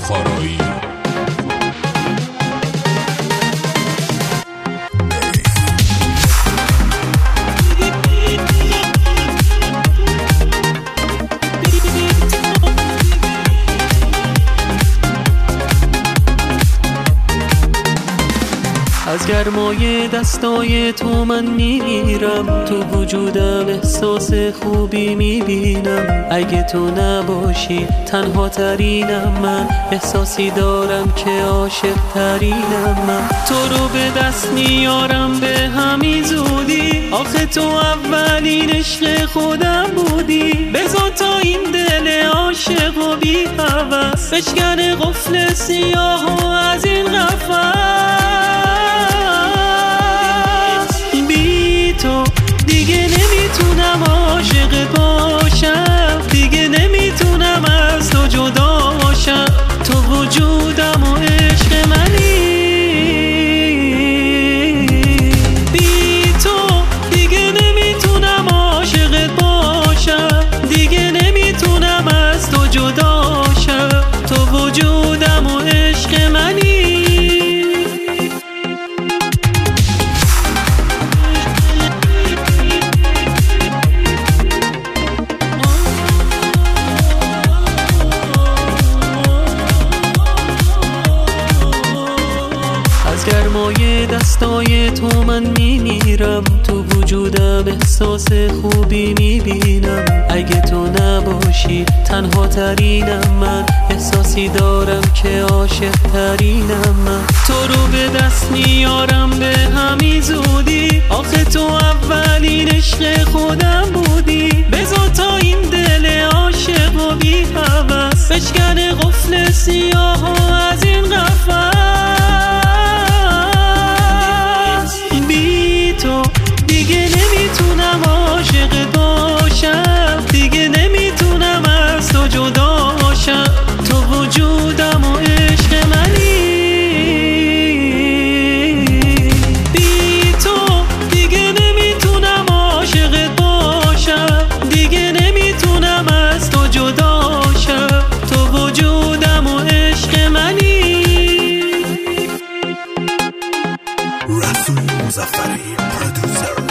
بخارایی. از گرمای دستای تو من میمیرم، تو وجودم احساس خوبی میبینم. اگه تو نباشی تنها ترینم من، احساسی دارم که عاشق ترینم من. تو رو به دست میارم به همین زودی، آخه تو اولین عشق خودم بودی. بذار تا این دل عاشق و بی هوس بشکنه قفل سیاه و از این قفس. تو دیگه نمیتونم عاشق باشم، دیگه نمیتونم از تو جدا باشم. تو وجودم و عشق منی، بی تو دیگه نمیتونم عاشق باشم، دیگه نمیتونم از تو جدا شم. تو وجودم و عشق منی. گرمای دستای تو من میمیرم، تو وجودم احساس خوبی میبینم. اگه تو نباشی تنها ترینم من، احساسی دارم که عاشق ترینم من. تو رو به دست میارم به همین زودی، آخه تو اولین عشق خودم بودی. بذار تا این دل عاشق و بی هوس بشکنه قفل سیاه و از این قفس. تو دیگه نمیتونم عاشق باشم، دیگه نمیتونم از تو جدا باشم. تو وجودم و عشق منی، بی تو دیگه نمیتونم عاشق باشم، دیگه نمیتونم از تو جدا شم. تو وجودم و عشق منی. رسول مظفری پرودوسر